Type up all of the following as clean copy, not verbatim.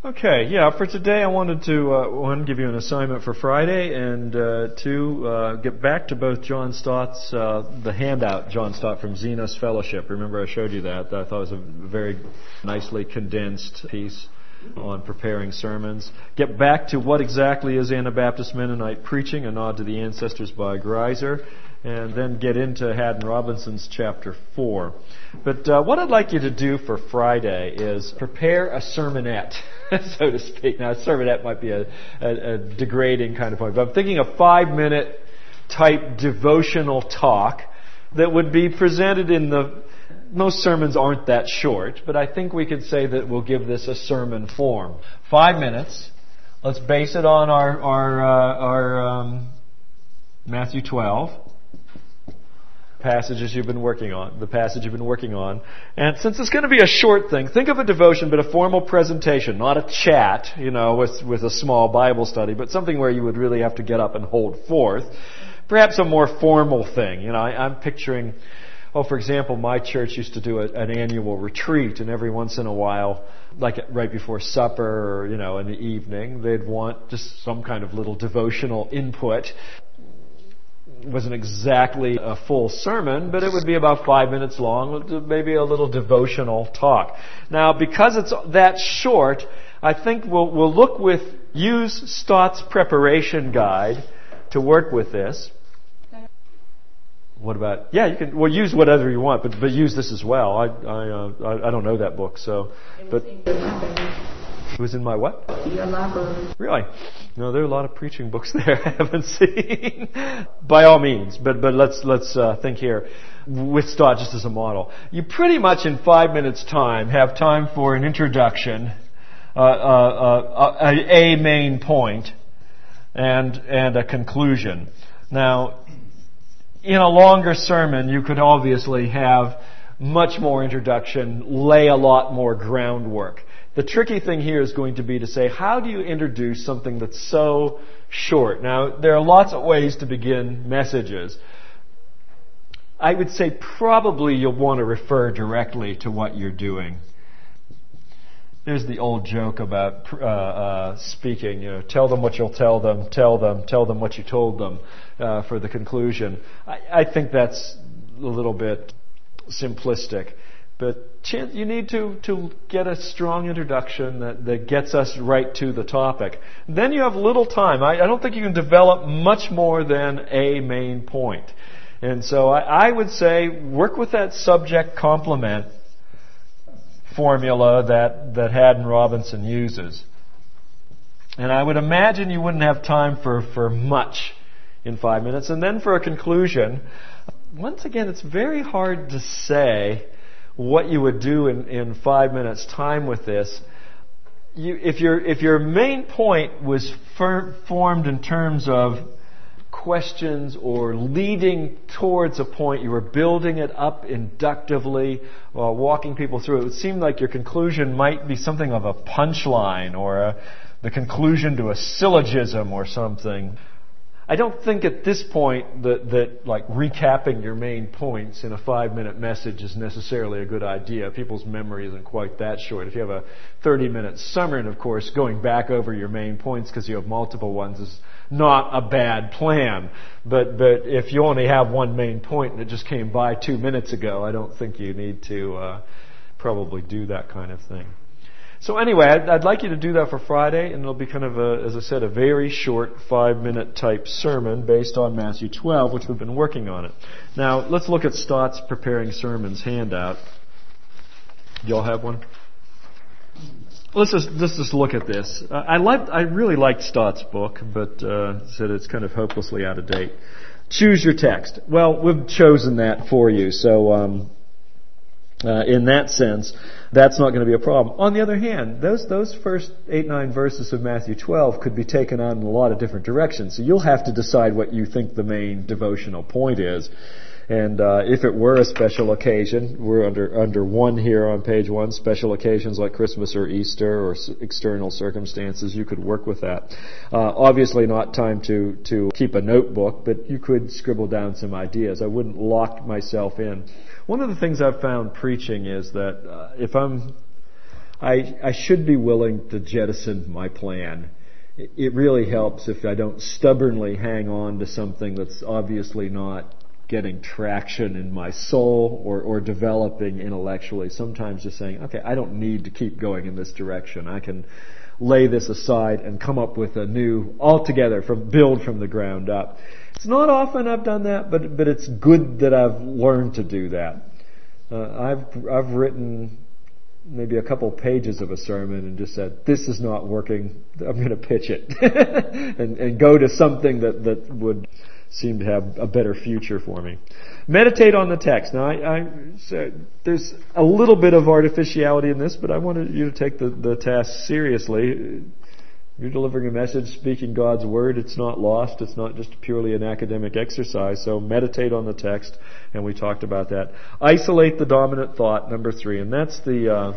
Okay, yeah, for today I wanted to, one, give you an assignment for Friday, and two, get back to both John Stott's, the handout John Stott from Zenos Fellowship. Remember I showed you that. I thought it was a very nicely condensed piece on preparing sermons. Get back to what exactly is Anabaptist Mennonite preaching, a nod to the ancestors by Greiser, and then get into Haddon Robinson's chapter 4. But what I'd like you to do for Friday is prepare a sermonette, so to speak. Now, a sermonette might be a degrading kind of point, but I'm thinking a 5-minute type devotional talk that would be presented in the... Most sermons aren't that short, but I think we could say that we'll give this a sermon form. 5 minutes. Let's base it on our Matthew 12. Passages you've been working on, the passage you've been working on. And since it's going to be a short thing, think of a devotion, but a formal presentation, not a chat, with a small Bible study, but something where you would really have to get up and hold forth. Perhaps a more formal thing. I'm picturing, for example, my church used to do an annual retreat, and every once in a while, like right before supper or, in the evening, they'd want just some kind of little devotional input. It wasn't exactly a full sermon, but it would be about 5 minutes long, maybe a little devotional talk. Now, because it's that short, I think we'll use Stott's preparation guide to work with this. What about? Yeah, you can. Well, use whatever you want, but use this as well. I don't know that book, so. But it was in my what? Your library. Really? No, there are a lot of preaching books there I haven't seen. By all means, but let's think here with Stott just as a model. You pretty much in 5 minutes time have time for an introduction, a main point, and a conclusion. Now, in a longer sermon, you could obviously have much more introduction, lay a lot more groundwork. The tricky thing here is going to be to say, how do you introduce something that's so short? Now, there are lots of ways to begin messages. I would say probably you'll want to refer directly to what you're doing. There's the old joke about speaking, tell them what you'll tell them what you told them for the conclusion. I think that's a little bit simplistic. But you need to get a strong introduction that gets us right to the topic. Then you have little time. I don't think you can develop much more than a main point. And so I would say work with that subject complement formula that Haddon Robinson uses. And I would imagine you wouldn't have time for much in 5 minutes. And then for a conclusion, once again, it's very hard to say what you would do in 5 minutes time with this. If your main point was formed in terms of questions or leading towards a point, you were building it up inductively while walking people through it would seem like your conclusion might be something of a punchline or the conclusion to a syllogism or something. I don't think at this point that like recapping your main points in a 5-minute message is necessarily a good idea. People's memory isn't quite that short. If you have a 30-minute sermon, of course, going back over your main points because you have multiple ones is not a bad plan. But if you only have one main point and it just came by 2 minutes ago, I don't think you need to probably do that kind of thing. So anyway, I'd like you to do that for Friday, and it'll be kind of, as I said, a very short 5-minute type sermon based on Matthew 12, which we've been working on it. Now, let's look at Stott's Preparing Sermons handout. Do y'all have one? Let's just look at this. I really liked Stott's book, but said it's kind of hopelessly out of date. Choose your text. Well, we've chosen that for you, so in that sense, that's not going to be a problem. On the other hand, those first 8-9 verses of Matthew 12 could be taken on in a lot of different directions. So you'll have to decide what you think the main devotional point is. And if it were a special occasion, we're under 1 here on page 1, special occasions like Christmas or Easter or external circumstances, you could work with that. Obviously not time to keep a notebook, but you could scribble down some ideas. I wouldn't lock myself in. One of the things I've found preaching is that if I'm I should be willing to jettison my plan. It really helps if I don't stubbornly hang on to something that's obviously not getting traction in my soul or developing intellectually. Sometimes just saying, okay, I don't need to keep going in this direction. I can lay this aside and come up with a new, altogether, build from the ground up. It's not often I've done that, but it's good that I've learned to do that. I've written maybe a couple pages of a sermon and just said, this is not working, I'm going to pitch it and go to something that would seem to have a better future for me. Meditate on the text. Now, I said there's a little bit of artificiality in this, but I wanted you to take the task seriously. You're delivering a message, speaking God's Word. It's not lost. It's not just purely an academic exercise. So meditate on the text, and we talked about that. Isolate the dominant thought, number 3, and that's going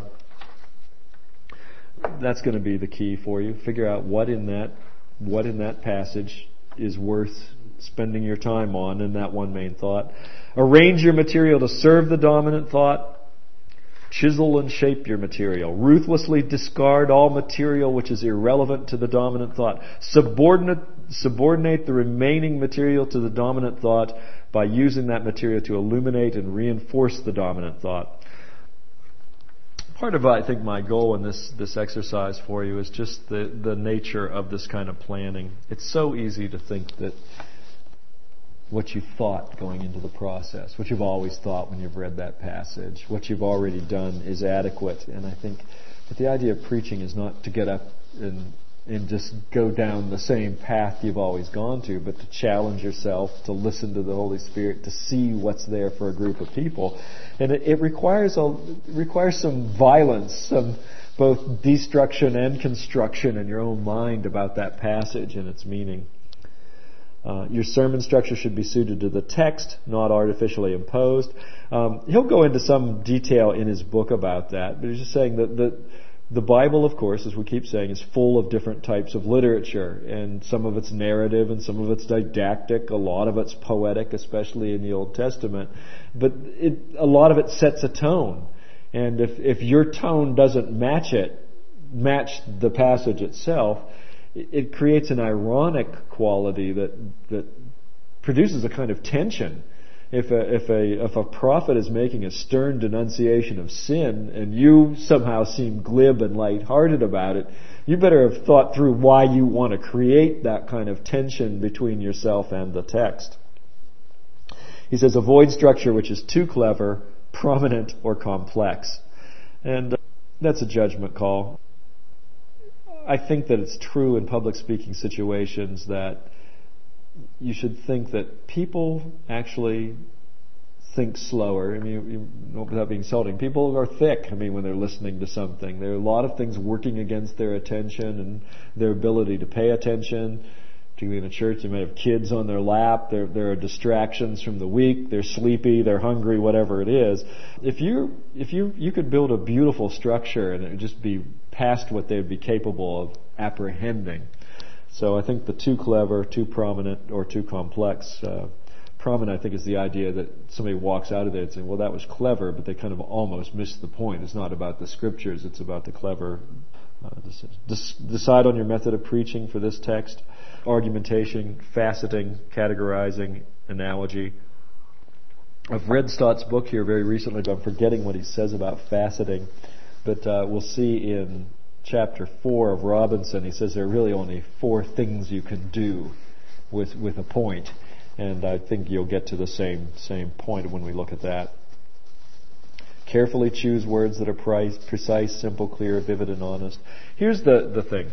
to be the key for you. Figure out what in that passage is worth spending your time on in that one main thought. Arrange your material to serve the dominant thought. Chisel and shape your material. Ruthlessly discard all material which is irrelevant to the dominant thought. Subordinate the remaining material to the dominant thought by using that material to illuminate and reinforce the dominant thought. Part of, I think, my goal in this exercise for you is just the nature of this kind of planning. It's so easy to think that what you thought going into the process, what you've always thought when you've read that passage, what you've already done is adequate. And I think that the idea of preaching is not to get up and just go down the same path you've always gone to, but to challenge yourself, to listen to the Holy Spirit, to see what's there for a group of people. And it requires some violence, some both destruction and construction in your own mind about that passage and its meaning. Your sermon structure should be suited to the text, not artificially imposed. He'll go into some detail in his book about that, but he's just saying that the Bible, of course, as we keep saying, is full of different types of literature, and some of it's narrative and some of it's didactic, a lot of it's poetic, especially in the Old Testament, but a lot of it sets a tone. And if your tone doesn't match the passage itself, it creates an ironic quality that produces a kind of tension. If a prophet is making a stern denunciation of sin and you somehow seem glib and lighthearted about it, you better have thought through why you want to create that kind of tension between yourself and the text. He says, avoid structure which is too clever, prominent, or complex. And that's a judgment call. I think that it's true in public speaking situations that you should think that people actually think slower. I mean, without being insulting, people are thick. I mean, when they're listening to something, there are a lot of things working against their attention and their ability to pay attention. Particularly in a church, they might have kids on their lap. There are distractions from the week. They're sleepy. They're hungry. Whatever it is, if you could build a beautiful structure and it would just be past what they would be capable of apprehending. So I think the too clever, too prominent, or too complex. Prominent, I think, is the idea that somebody walks out of there and saying, well, that was clever, but they kind of almost missed the point. It's not about the scriptures, it's about the clever. Decide on your method of preaching for this text. Argumentation, faceting, categorizing, analogy. I've read Stott's book here very recently, but I'm forgetting what he says about faceting. But we'll see in chapter 4 of Robinson, he says there are really only 4 things you can do with a point. And I think you'll get to the same point when we look at that. Carefully choose words that are precise, simple, clear, vivid, and honest. Here's the thing.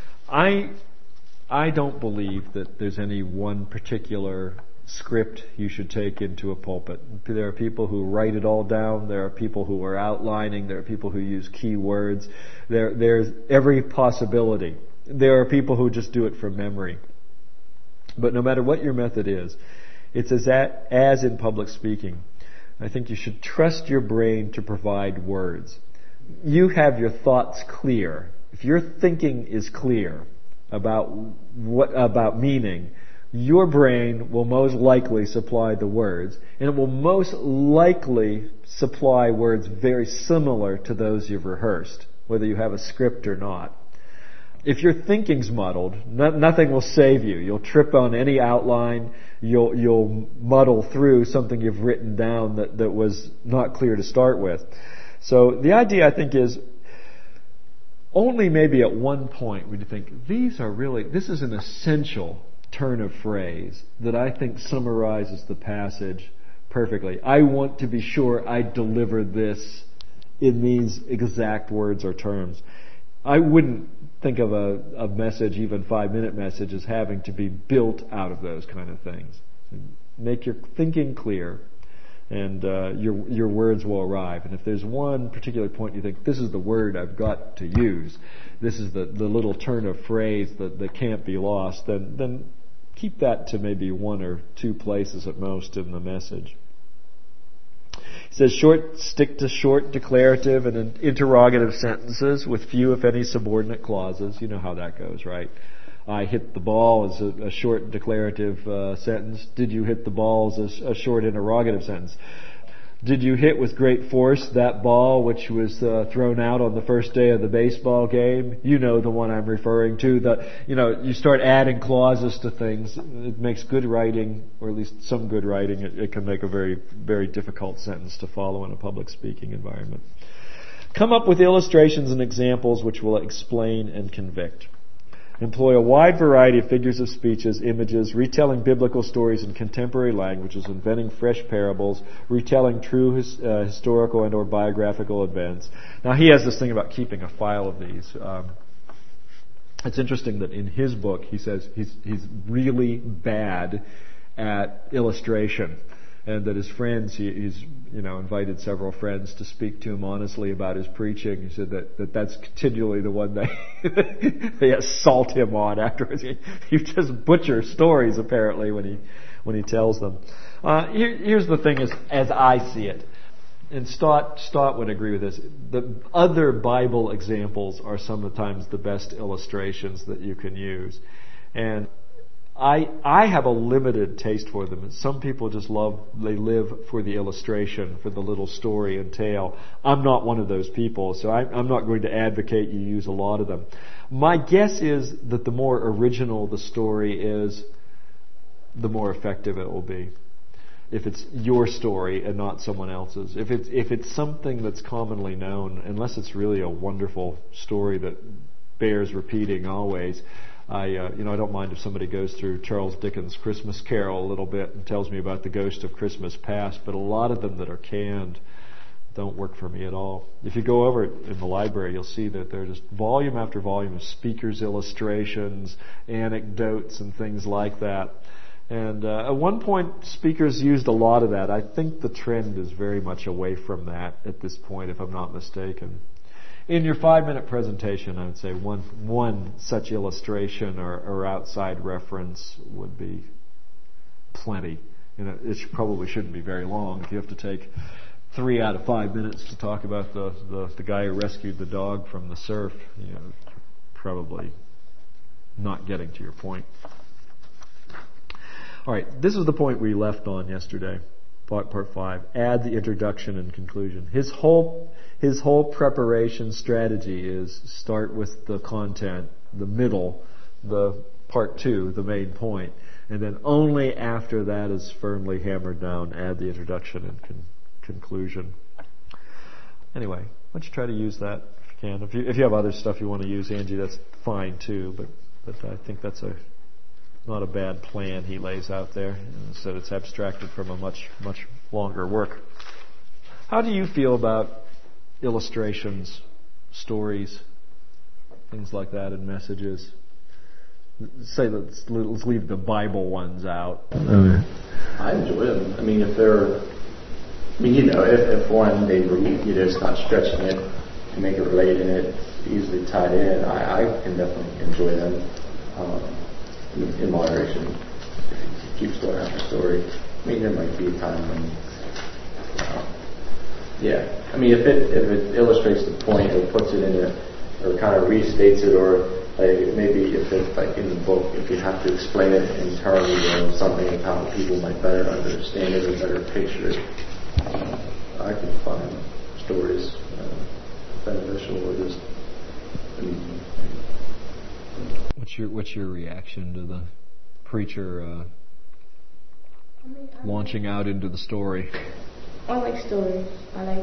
I don't believe that there's any one particular script you should take into a pulpit. There are people who write it all down. There are people who are outlining. There are people who use key words. There's every possibility. There are people who just do it from memory. But no matter what your method is, it's as in public speaking. I think you should trust your brain to provide words. You have your thoughts clear. If your thinking is clear about meaning, your brain will most likely supply the words, and it will most likely supply words very similar to those you've rehearsed. whether you have a script or not. If your thinking's muddled, nothing will save you. You'll trip on any outline. You'll muddle through something you've written down that was not clear to start with. So the idea, I think, is only maybe at one point would you think, this is an essential turn of phrase that I think summarizes the passage perfectly. I want to be sure I deliver this in these exact words or terms. I wouldn't think of a message, even 5-minute message, as having to be built out of those kind of things. Make your thinking clear, and your words will arrive. And if there's one particular point you think, this is the word I've got to use, this is the little turn of phrase that can't be lost, then keep that to maybe 1 or 2 places at most in the message. He says, stick to short declarative and interrogative sentences with few, if any, subordinate clauses. You know how that goes, right? I hit the ball is a short declarative sentence. Did you hit the ball is a short interrogative sentence. Did you hit with great force that ball which was thrown out on the first day of the baseball game? You know the one I'm referring to. You start adding clauses to things. It makes good writing, or at least some good writing. It can make a very, very difficult sentence to follow in a public speaking environment. Come up with illustrations and examples which will explain and convict. Employ a wide variety of figures of speeches, images, retelling biblical stories in contemporary languages, inventing fresh parables, retelling true historical and or biographical events. Now he has this thing about keeping a file of these. It's interesting that in his book he says he's really bad at illustration, and that his friends, he's invited several friends to speak to him honestly about his preaching. He said that's continually the one they assault him on afterwards. He just butchers stories apparently when he tells them. Here's the thing as I see it, and Stott would agree with this. The other Bible examples are sometimes the best illustrations that you can use, and I have a limited taste for them. Some people just live for the illustration, for the little story and tale. I'm not one of those people, so I'm not going to advocate you use a lot of them. My guess is that the more original the story is, the more effective it will be. If it's your story and not someone else's. If it's something that's commonly known, unless it's really a wonderful story that bears repeating always, I don't mind if somebody goes through Charles Dickens' Christmas Carol a little bit and tells me about the ghost of Christmas past, but a lot of them that are canned don't work for me at all. If you go over it in the library, you'll see that there are just volume after volume of speakers' illustrations, anecdotes, and things like that. And at one point, speakers used a lot of that. I think the trend is very much away from that at this point, if I'm not mistaken. In your 5-minute presentation, I would say one such illustration or outside reference would be plenty. It probably shouldn't be very long. If you have to take 3 out of 5 minutes to talk about the guy who rescued the dog from the surf, probably not getting to your point. All right, this is the point we left on yesterday. Part 5. Add the introduction and conclusion. His whole preparation strategy is start with the content, the middle, the part 2, the main point, and then only after that is firmly hammered down, add the introduction and conclusion. Anyway, why don't you try to use that if you can. If you have other stuff you want to use, Angie, that's fine too. But I think that's not a bad plan he lays out there. So it's abstracted from a much longer work. How do you feel about illustrations, stories, things like that in messages? Say let's leave the Bible ones out. I enjoy them. I mean, if one they read, it's not stretching it to make it relate and it's easily tied in, I can definitely enjoy them. In moderation, if you keep story after story. I mean, there might be a time when, if it illustrates the point or puts it in or kind of restates it, or like maybe if it's like in the book, if you have to explain it in terms of something of how people might better understand it or better picture it, I can find stories beneficial or just What's your reaction to the preacher launching out into the story? I like stories. I like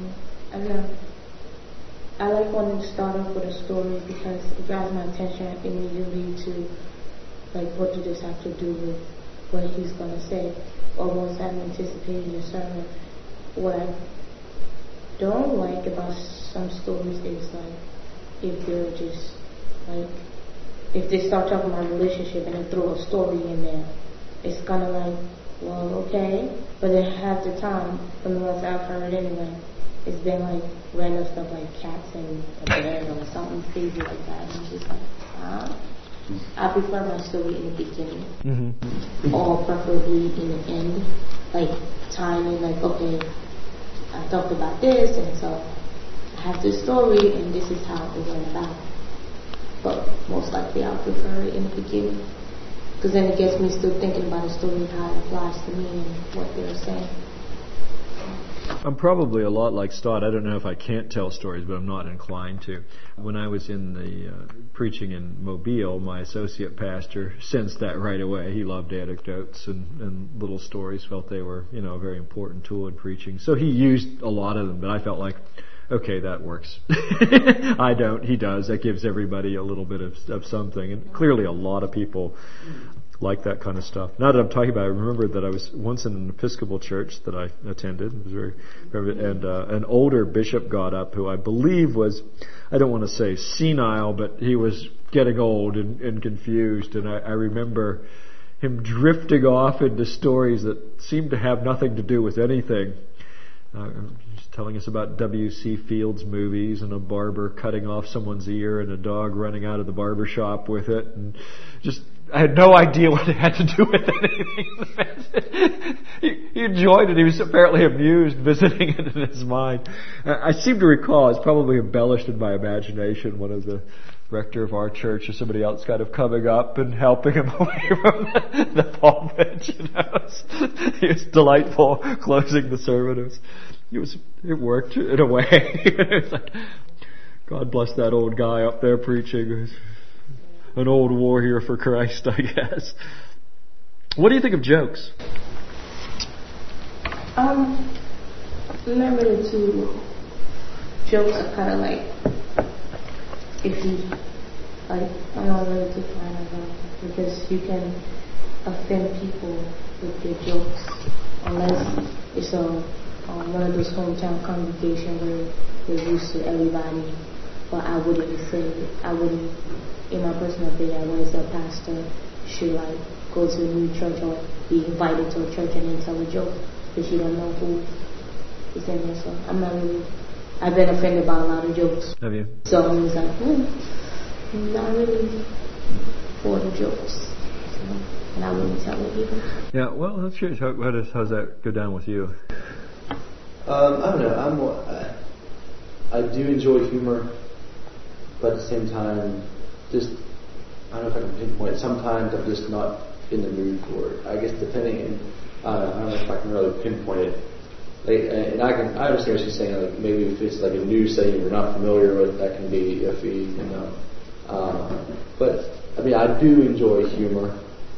wanting to start off with a story because it grabs my attention immediately to like what does this have to do with what he's gonna say, or once I'm anticipating a sermon. What I don't like about some stories is like if they're just like if they start talking about a relationship and they throw a story in there, it's kind of like, well, okay, but then half the time, from the ones I've heard anyway, it's been like random stuff like cats and a bear or something crazy like that, and I'm just like, huh? I prefer my story in the beginning, or preferably in the end, like tying in, like, okay, I talked about this, and so I have this story, and this is how it went about. But most likely I'll prefer it in the beginning, because then it gets me still thinking about the story, how it applies to me and what they're saying. I'm probably a lot like Stott. I don't know if I can't tell stories, but I'm not inclined to. When I was in the preaching in Mobile, my associate pastor sensed that right away. He loved anecdotes and little stories, felt they were, a very important tool in preaching. So he used a lot of them, but I felt like, okay, that works. I don't. He does. That gives everybody a little bit of something. And clearly a lot of people like that kind of stuff. Now that I'm talking about it, I remember that I was once in an Episcopal church that I attended. It was and an older bishop got up who I believe was, I don't want to say senile, but he was getting old and confused. And I remember him drifting off into stories that seemed to have nothing to do with anything. Just telling us about W.C. Fields movies and a barber cutting off someone's ear and a dog running out of the barber shop with it, and just I had no idea what it had to do with anything. He enjoyed it. He was apparently amused visiting it in his mind. I seem to recall, it's probably embellished in my imagination, one of the rector of our church or somebody else kind of coming up and helping him away from the pulpit. It was delightful closing the sermon. It worked in a way. It was like, God bless that old guy up there preaching. An old warrior for Christ, I guess. What do you think of jokes? Remember the two jokes are kind of like iffy. Like, I'm not really too fan of them because you can offend people with your jokes unless it's one of those hometown congregations where they're used to everybody. But I wouldn't, in my personal opinion, I wouldn't say a pastor should like go to a new church or be invited to a church and then tell a joke because you don't know who is in there. So I've been offended by a lot of jokes. Have you? So I was like, I'm not really for the jokes. And I wouldn't tell it either. Yeah, well, I'm curious. How's that go down with you? I don't know. I do enjoy humor, but at the same time, just I don't know if I can pinpoint it. Sometimes I'm just not in the mood for it. I guess depending, I don't know if I can really pinpoint it. And I understand what she's saying. Like maybe if it's like a new setting you're not familiar with, that can be iffy, But I mean, I do enjoy humor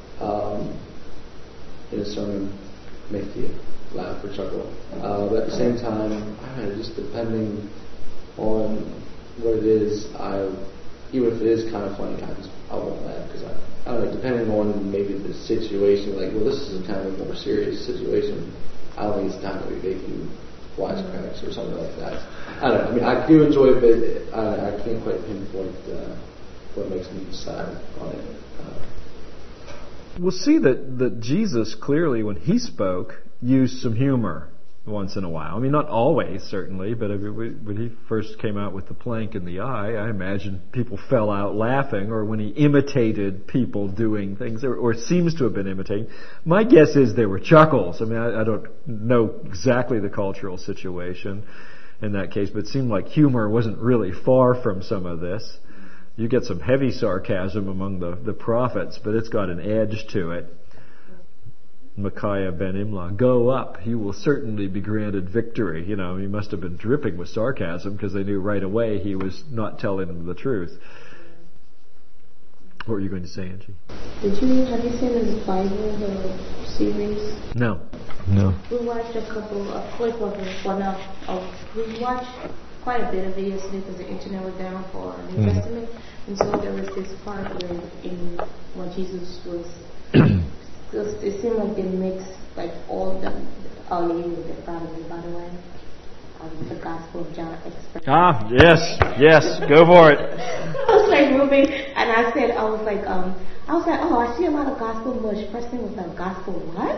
in a sermon, make you laugh or chuckle. But at the same time, I don't know, just depending on what it is, even if it is kind of funny, I won't laugh because I don't know, depending on maybe the situation, like, well, this is a kind of a more serious situation, I don't think it's time to make you wisecracks or something like that. I don't know, I mean, I do enjoy it, but I can't quite pinpoint what makes me decide on it. We'll see that Jesus clearly, when he spoke, used some humor once in a while. I mean, not always, certainly, but when he first came out with the plank in the eye, I imagine people fell out laughing, or when he imitated people doing things, or seems to have been imitating. My guess is there were chuckles. I mean, I don't know exactly the cultural situation in that case, but it seemed like humor wasn't really far from some of this. You get some heavy sarcasm among the prophets, but it's got an edge to it. Micaiah ben Imlah, "Go up, he will certainly be granted victory." He must have been dripping with sarcasm because they knew right away he was not telling them the truth. What were you going to say, Angie? Have you seen this Bible, the series? No. We watched a couple of clip of it. We watched quite a bit of it yesterday because the internet was down for New Testament. And so there was this part where when Jesus was, it seemed like they mixed like all the, I'll leave you with it probably, by the way. The Gospel of John expressed. Yes, go for it. I was like moving, and I was like, oh, I see a lot of gospel mush. First thing was like, gospel what?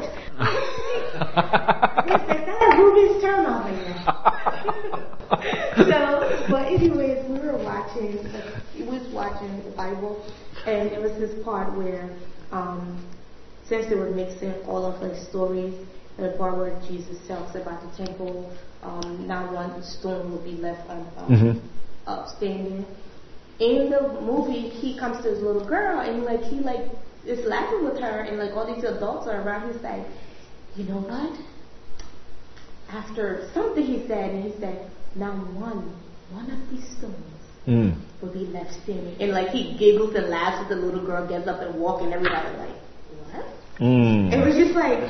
That's Ruby's turn on there. But anyways, we was watching the Bible, and it was this part where, since they were mixing all of the stories, the part where Jesus talks about the temple, not one stone will be left upstanding. In the movie, he comes to his little girl and he is laughing with her, and all these adults are around. He's like, you know what? After something he said, now one of these stones will be left standing. And he giggles and laughs as the little girl gets up and walks, and everybody's like, what? It was just like,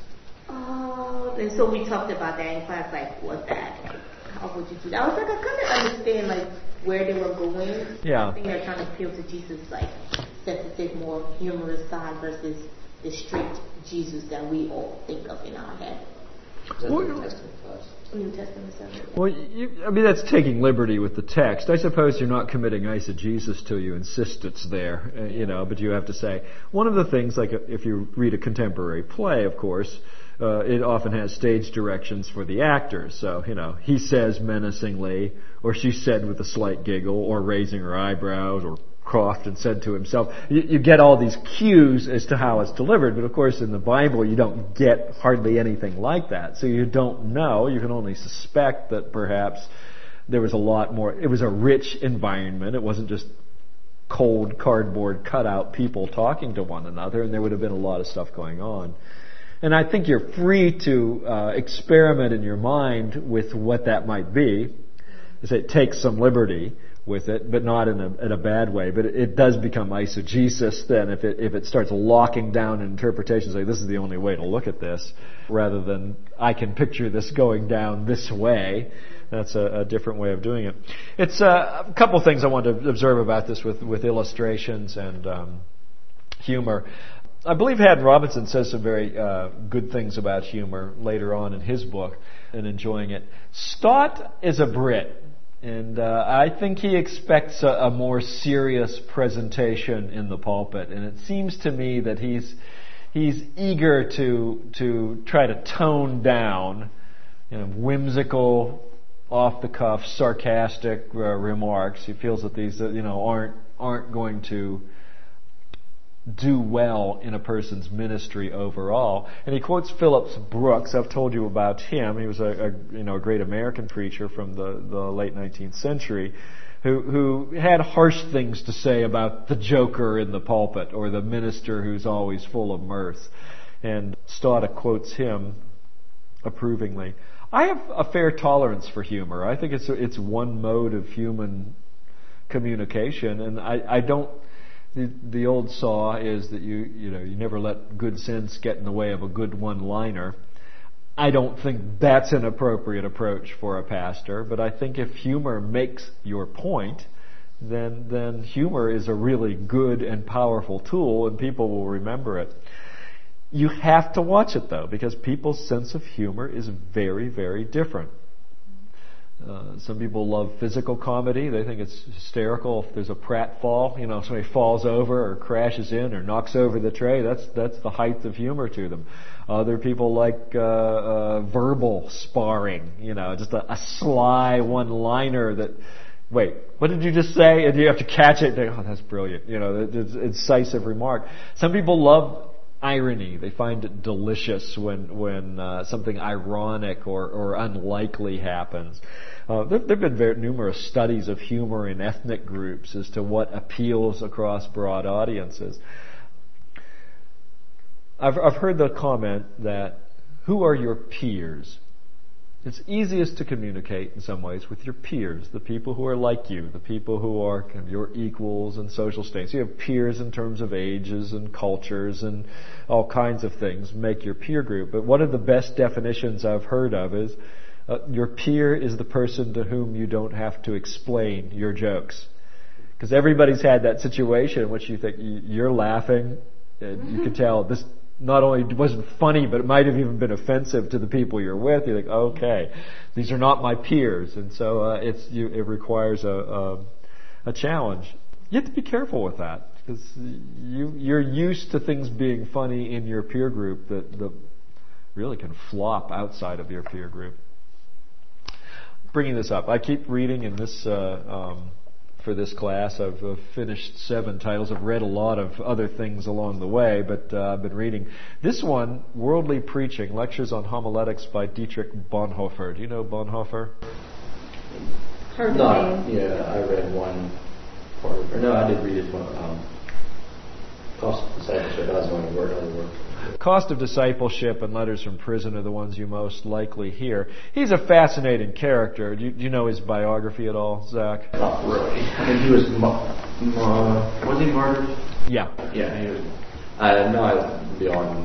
oh. And so we talked about that in class, what's that? How would you do that? I was like, I couldn't understand where they were going. Yeah. I think they're trying to appeal to Jesus' sensitive, more humorous side versus the strict Jesus that we all think of in our head. Is that the New Testament class? New Testament stuff. Well, that's taking liberty with the text. I suppose you're not committing eisegesis till you insist it's there, but you have to say, one of the things, if you read a contemporary play, of course, it often has stage directions for the actors. So, he says menacingly, or she said with a slight giggle, or raising her eyebrows, or coughed and said to himself. You get all these cues as to how it's delivered, but of course in the Bible you don't get hardly anything like that. So you don't know, you can only suspect that perhaps there was a lot more, it was a rich environment. It wasn't just cold cardboard cutout people talking to one another, and there would have been a lot of stuff going on. And I think you're free to experiment in your mind with what that might be. It takes some liberty with it, but not in a bad way. But it does become eisegesis then if it starts locking down an interpretation, say this is the only way to look at this, rather than I can picture this going down this way. That's a different way of doing it. It's a couple of things I want to observe about this with illustrations and humor. I believe Haddon Robinson says some very good things about humor later on in his book, and enjoying it. Stott is a Brit, and I think he expects a more serious presentation in the pulpit, and it seems to me that he's eager to try to tone down whimsical, off-the-cuff, sarcastic remarks. He feels that these aren't going to do well in a person's ministry overall. And he quotes Phillips Brooks. I've told you about him. He was a great American preacher from the late 19th century who had harsh things to say about the joker in the pulpit or the minister who's always full of mirth. And Stott quotes him approvingly. I have a fair tolerance for humor. I think it's one mode of human communication, and I don't. The old saw is that you never let good sense get in the way of a good one-liner. I don't think that's an appropriate approach for a pastor, but I think if humor makes your point, then humor is a really good and powerful tool, and people will remember it. You have to watch it, though, because people's sense of humor is very, very different. Some people love physical comedy. They think it's hysterical if there's a pratfall. Somebody falls over or crashes in or knocks over the tray. That's the height of humor to them. Other people like verbal sparring. Just a sly one-liner that, wait, what did you just say? And you have to catch it. Oh, that's brilliant. It's an incisive remark. Some people love irony. They find it delicious when something ironic or unlikely happens. There have been numerous studies of humor in ethnic groups as to what appeals across broad audiences. I've heard the comment that, who are your peers? It's easiest to communicate in some ways with your peers, the people who are like you, the people who are kind of your equals in social status. You have peers in terms of ages and cultures and all kinds of things make your peer group. But one of the best definitions I've heard of is your peer is the person to whom you don't have to explain your jokes. Because everybody's had that situation in which you think you're laughing, and you can tell this not only wasn't funny, but it might have even been offensive to the people you're with. You think, okay, these are not my peers, and so it requires a challenge. You have to be careful with that because you're used to things being funny in your peer group that really can flop outside of your peer group. Bringing this up, I keep reading in this. For this class, I've finished 7 titles. I've read a lot of other things along the way, but I've been reading this one, Worldly Preaching, Lectures on Homiletics by Dietrich Bonhoeffer. Do you know Bonhoeffer? Heard No, yeah, I read one part of it. No, I did read it. Cost of Discipleship. That was the only word I worked. Cost of Discipleship and Letters from Prison are the ones you most likely hear. He's a fascinating character. Do you know his biography at all, Zach? Not really. I mean, he was was he martyred? Yeah. Yeah, he was. No, beyond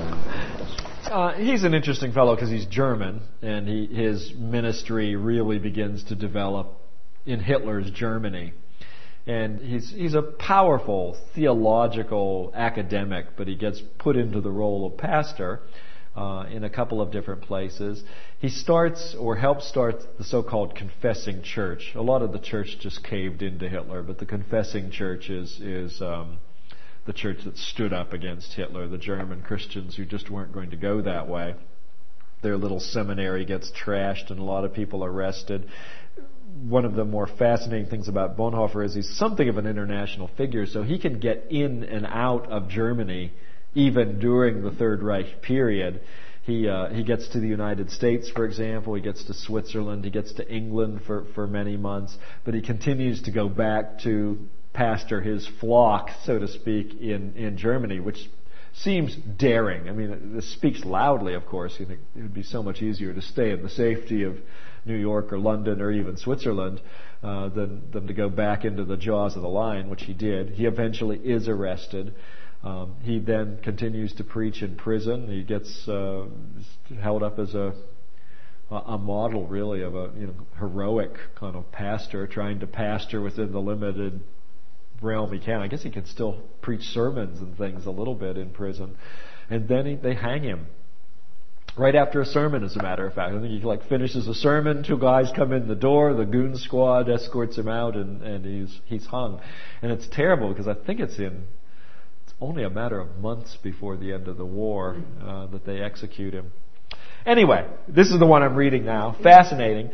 that. He's an interesting fellow because he's German, and his ministry really begins to develop in Hitler's Germany. And he's a powerful theological academic, but he gets put into the role of pastor in a couple of different places. He starts or helps start the so-called confessing church. A lot of the church just caved into Hitler, but the confessing church is the church that stood up against Hitler, the German Christians who just weren't going to go that way. Their little seminary gets trashed and a lot of people arrested. One of the more fascinating things about Bonhoeffer is he's something of an international figure, so he can get in and out of Germany even during the Third Reich period. He gets to the United States, for example. He gets to Switzerland. He gets to England for many months. But he continues to go back to pastor his flock, so to speak, in Germany, which seems daring. I mean, this speaks loudly, of course. You think it would be so much easier to stay in the safety of New York or London or even Switzerland than to go back into the jaws of the lion, which he did. He eventually is arrested. He then continues to preach in prison. He gets held up as a model, really, of a heroic kind of pastor, trying to pastor within the limited realm he can. I guess he can still preach sermons and things a little bit in prison. And then they hang him. Right after a sermon, as a matter of fact. I think he finishes a sermon, 2 guys come in the door, the goon squad escorts him out, and he's hung. And it's terrible because I think it's only a matter of months before the end of the war that they execute him. Anyway, this is the one I'm reading now. Fascinating.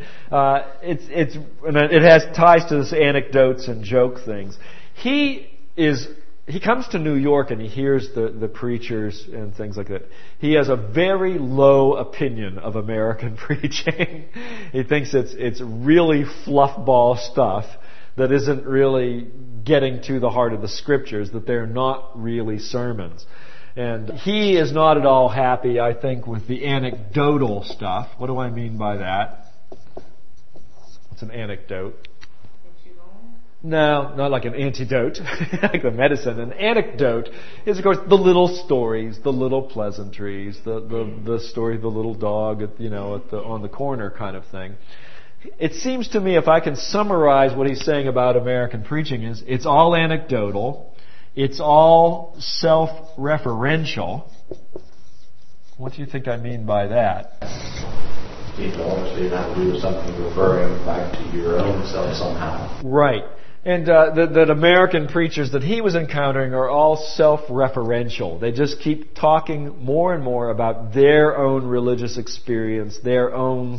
It has ties to this anecdotes and joke things. He comes to New York and he hears the preachers and things like that. He has a very low opinion of American preaching. He thinks it's really fluffball stuff that isn't really getting to the heart of the scriptures, that they're not really sermons. And he is not at all happy, I think, with the anecdotal stuff. What do I mean by that? What's an anecdote? No, not like an antidote, like the medicine. An anecdote is, of course, the little stories, the little pleasantries, the story of the little dog, on the corner kind of thing. It seems to me, if I can summarize what he's saying about American preaching, is it's all anecdotal, it's all self-referential. What do you think I mean by that? Obviously, that would do something referring back to your own self somehow. Right. And that American preachers that he was encountering are all self-referential. They just keep talking more and more about their own religious experience, their own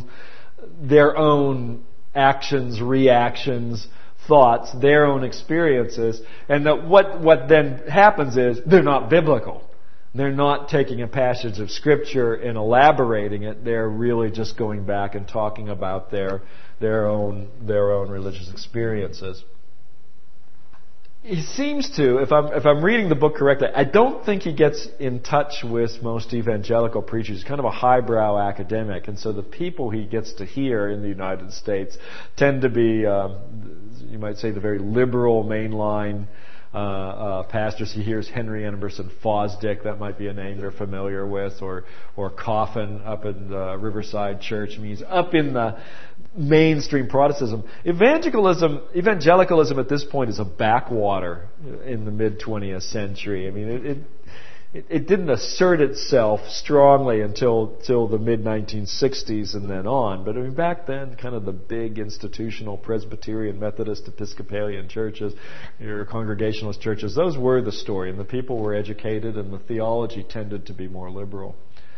actions, reactions, thoughts, their own experiences. And that what then happens is they're not biblical. They're not taking a passage of Scripture and elaborating it. They're really just going back and talking about their own religious experiences. he seems to, if I'm reading the book correctly, I don't think he gets in touch with most evangelical preachers. He's kind of a highbrow academic, and so the people he gets to hear in the United States tend to be, you might say, the very liberal mainline pastors. He hears Henry Emerson Fosdick, that might be a name they're familiar with, or Coffin up in the Riverside Church. I mean, he's up in the mainstream Protestantism. Evangelicalism at this point is a backwater in the mid-20th century. I mean, it didn't assert itself strongly until the mid-1960s and then on. But I mean, back then, kind of the big institutional Presbyterian, Methodist, Episcopalian churches, your Congregationalist churches, those were the story. And the people were educated and the theology tended to be more liberal.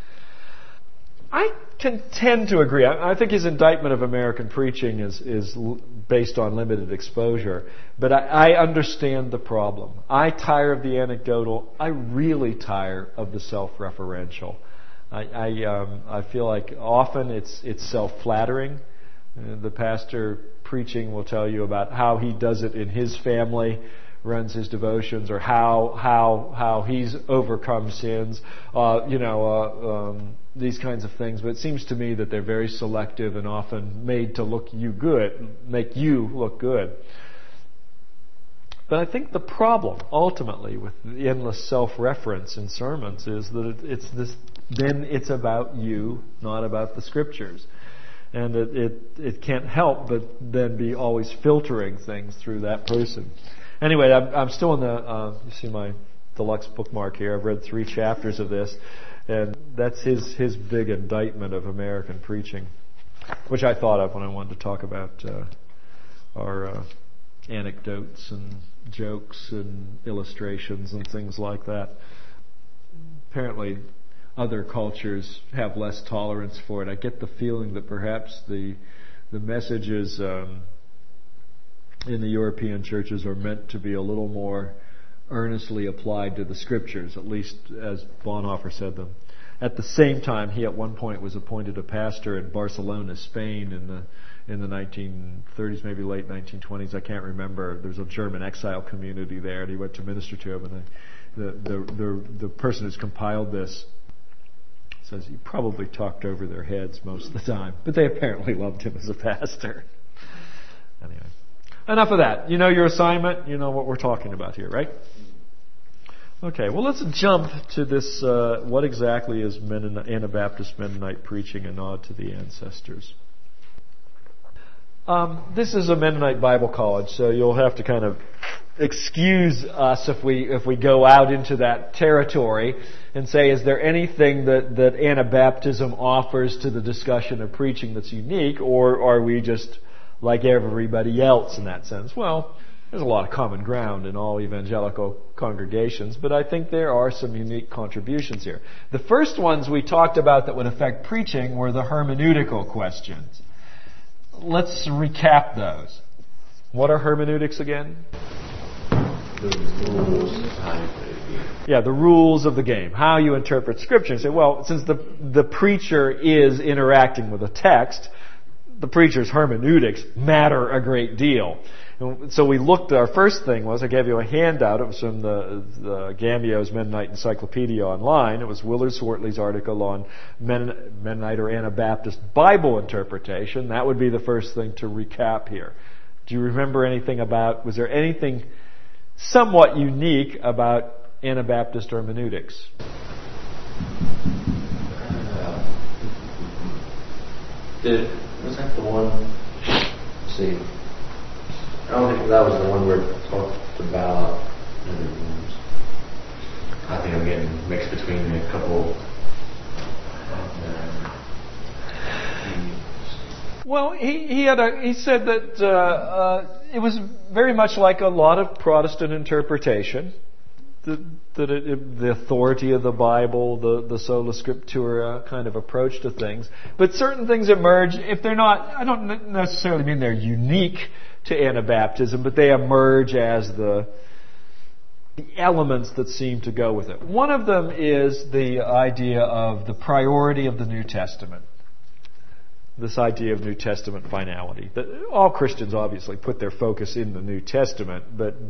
I can tend to agree. I think his indictment of American preaching is based on limited exposure. But I understand the problem. I tire of the anecdotal. I really tire of the self-referential. I feel like often it's self-flattering. The pastor preaching will tell you about how he does it in his family, runs his devotions, or how he's overcome sins. These kinds of things, but it seems to me that they're very selective and often made to make you look good. But I think the problem, ultimately, with the endless self-reference in sermons is that it's about you, not about the Scriptures. And it can't help but then be always filtering things through that person. Anyway, I'm still in you see my deluxe bookmark here. I've read 3 chapters of this. And that's his big indictment of American preaching, which I thought of when I wanted to talk about our anecdotes and jokes and illustrations and things like that. Apparently, other cultures have less tolerance for it. I get the feeling that perhaps the messages in the European churches are meant to be a little more earnestly applied to the Scriptures, at least as Bonhoeffer said them. At the same time, he at one point was appointed a pastor in Barcelona, Spain, in the 1930s, maybe late 1920s. I can't remember. There was a German exile community there, and he went to minister to them. And the person who's compiled this says he probably talked over their heads most of the time, but they apparently loved him as a pastor. Anyway. Enough of that. You know your assignment. You know what we're talking about here, right? Okay, well, let's jump to this. What exactly is Anabaptist Mennonite preaching, a nod to the ancestors? This is a Mennonite Bible college, so you'll have to kind of excuse us if we go out into that territory and say, is there anything that Anabaptism offers to the discussion of preaching that's unique, or are we just like everybody else in that sense? Well, there's a lot of common ground in all evangelical congregations, but I think there are some unique contributions here. The first ones we talked about that would affect preaching were the hermeneutical questions. Let's recap those. What are hermeneutics again? The rules. Yeah, the rules of the game. How you interpret Scripture. And say, well, since the preacher is interacting with a text, the preacher's hermeneutics matter a great deal. And so we looked, our first thing was, I gave you a handout. It was from the Gambio's Mennonite Encyclopedia online. It was Willard Swartley's article on Mennonite or Anabaptist Bible interpretation. That would be the first thing to recap here. Do you remember anything was there anything somewhat unique about Anabaptist hermeneutics? Was that the one? Let's see. I don't think that was the one where it talked about. I think I'm getting mixed between a couple. Well, he said that it was very much like a lot of Protestant interpretation. The authority of the Bible, the sola scriptura kind of approach to things. But certain things emerge, if they're not, I don't necessarily mean they're unique to Anabaptism, but they emerge as the elements that seem to go with it. One of them is the idea of the priority of the New Testament. this idea of New Testament finality. That all Christians obviously put their focus in the New Testament, but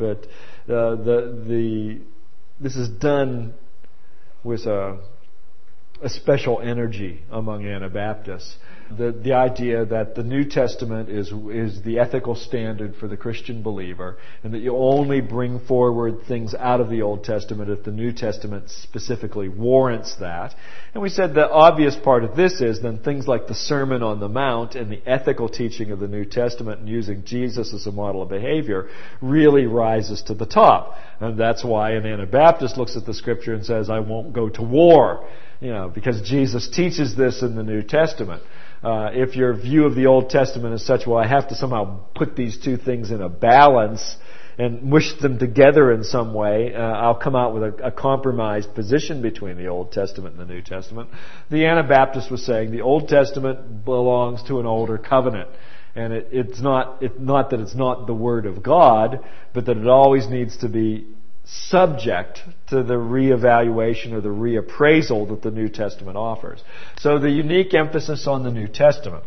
this is done with a special energy among Anabaptists. The idea that the New Testament is the ethical standard for the Christian believer, and that you only bring forward things out of the Old Testament if the New Testament specifically warrants that. And we said the obvious part of this is then things like the Sermon on the Mount and the ethical teaching of the New Testament and using Jesus as a model of behavior really rises to the top. And that's why an Anabaptist looks at the Scripture and says, I won't go to war, because Jesus teaches this in the New Testament. If your view of the Old Testament is such, well, I have to somehow put these two things in a balance and mush them together in some way, I'll come out with a compromised position between the Old Testament and the New Testament. The Anabaptist was saying the Old Testament belongs to an older covenant. And it's not that it's not the Word of God, but that it always needs to be subject to the reevaluation or the reappraisal that the New Testament offers. So the unique emphasis on the New Testament.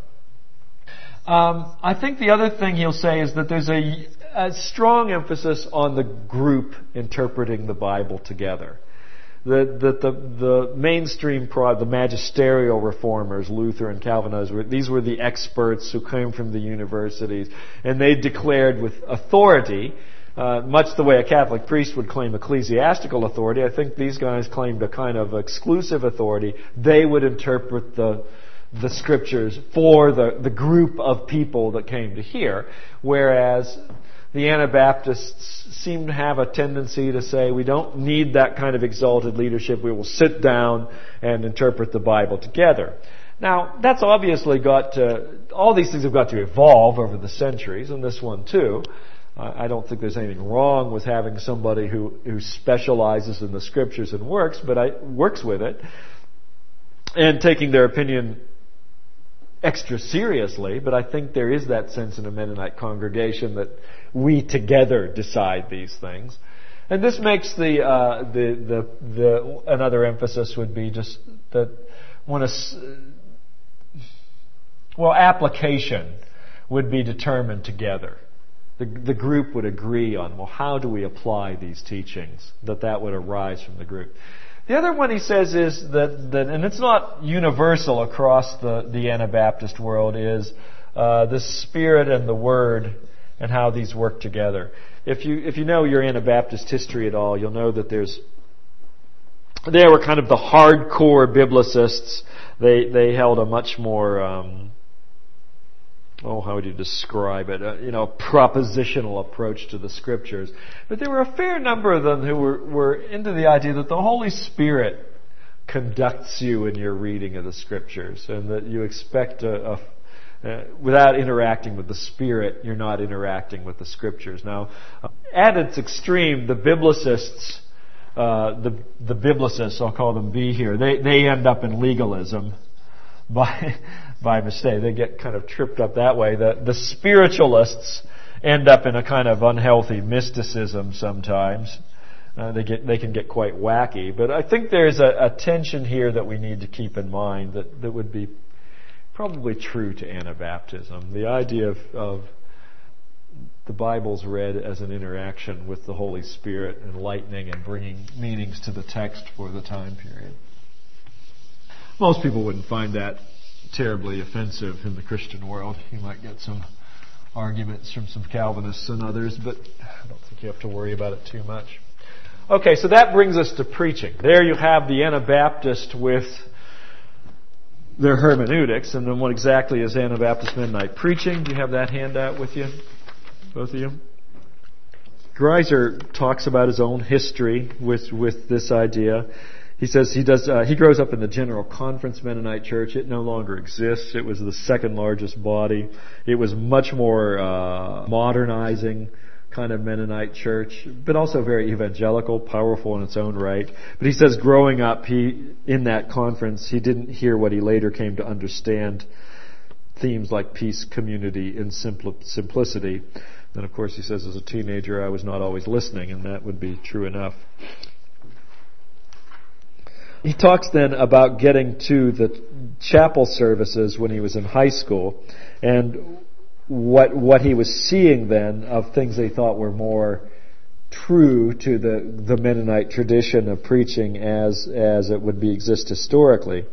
I think the other thing he'll say is that there's a strong emphasis on the group interpreting the Bible together. The mainstream the magisterial reformers, Luther and Calvin, these were the experts who came from the universities, and they declared with authority, much the way a Catholic priest would claim ecclesiastical authority. I think these guys claimed a kind of exclusive authority. They would interpret the Scriptures for the group of people that came to hear, whereas the Anabaptists seem to have a tendency to say we don't need that kind of exalted leadership. We will sit down and interpret the Bible together. Now, that's obviously all these things have got to evolve over the centuries, and this one too. I don't think there's anything wrong with having somebody who specializes in the Scriptures and works with it, and taking their opinion extra seriously, but I think there is that sense in a Mennonite congregation that we together decide these things. And this makes another emphasis would be just that application would be determined together. The group would agree on, how do we apply these teachings? That would arise from the group. The other one he says is that and it's not universal across the Anabaptist world, is the Spirit and the Word and how these work together. If you know your Anabaptist history at all, you'll know that they were kind of the hardcore biblicists. They held a much more how would you describe it? Propositional approach to the Scriptures. But there were a fair number of them who were into the idea that the Holy Spirit conducts you in your reading of the Scriptures, and that you expect without interacting with the Spirit, you're not interacting with the Scriptures. Now, at its extreme, the biblicists, I'll call them B here, they end up in legalism by mistake. They get kind of tripped up that way. The spiritualists end up in a kind of unhealthy mysticism sometimes. They can get quite wacky. But I think there's a tension here that we need to keep in mind that would be probably true to Anabaptism. The idea of the Bible's read as an interaction with the Holy Spirit, enlightening and bringing meanings to the text for the time period. Most people wouldn't find that terribly offensive in the Christian world. You might get some arguments from some Calvinists and others, but I don't think you have to worry about it too much. Okay, so that brings us to preaching. There you have the Anabaptist with their hermeneutics, and then what exactly is Anabaptist Mennonite preaching? Do you have that handout with you, both of you? Greiser talks about his own history with this idea. He says he grows up in the General Conference Mennonite Church. It no longer exists. It was the second largest body. It was much more modernizing kind of Mennonite church, but also very evangelical, powerful in its own right. But he says growing up, in that conference, he didn't hear what he later came to understand, themes like peace, community, and simplicity. Then, of course, he says as a teenager, I was not always listening, and that would be true enough. He talks then about getting to the chapel services when he was in high school, and what he was seeing then of things they thought were more true to the Mennonite tradition of preaching as it would exist historically.